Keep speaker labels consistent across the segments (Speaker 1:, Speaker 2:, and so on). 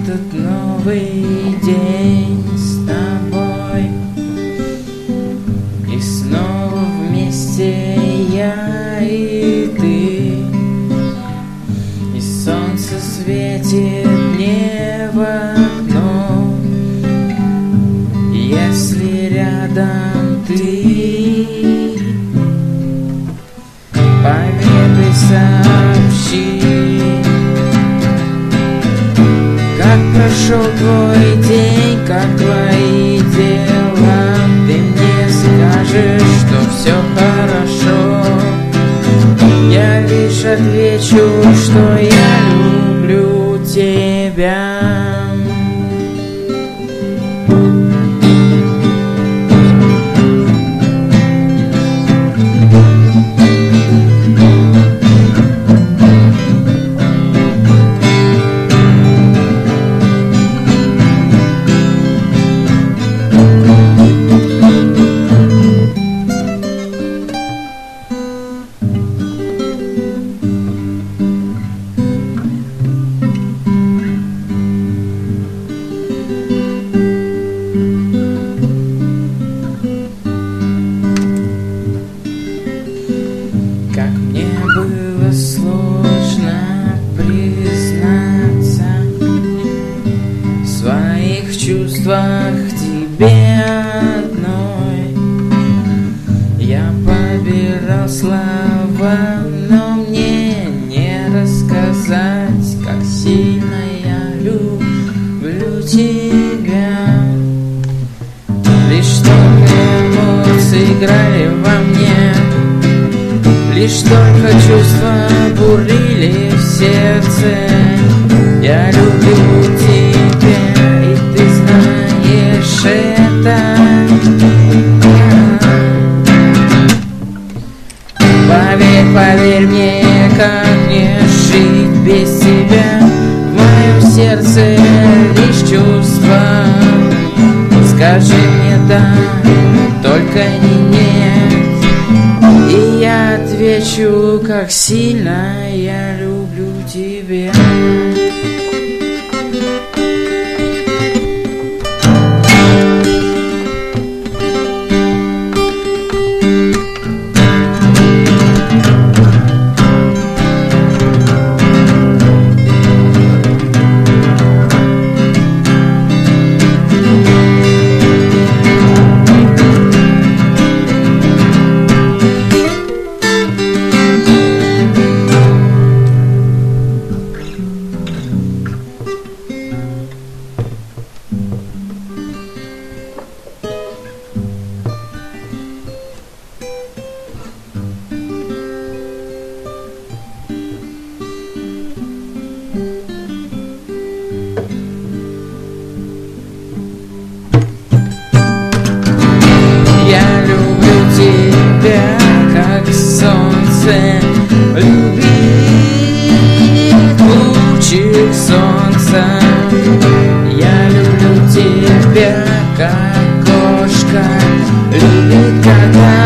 Speaker 1: этот новый день с тобой. И снова вместе я и ты. И солнце светит мне в окно. Если рядом ты, поведай, сообщи, как прошел твой день, как твои дела. Ты мне скажешь, что все хорошо. Я лишь отвечу, что я люблю тебя. Как мне было сложно признаться в своих чувствах тебе одной. Я подбирал слова, но мне не рассказать, как сильно я люблю тебя. Лишь только эмоции играли во мне, лишь только чувства бурлили в сердце. Я люблю тебя, и ты знаешь это. Поверь, поверь мне, как мне жить без тебя. В моем сердце лишь чувства. Скажи мне да, только не нет. И я отвечу, как сильно я люблю тебя. Как солнце любит лучик солнца. Я люблю тебя, как кошка любит кота.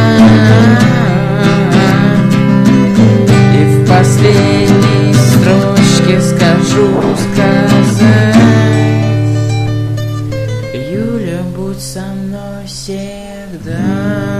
Speaker 1: И в последней строчке скажу сказать: Юля, будь со мной всегда.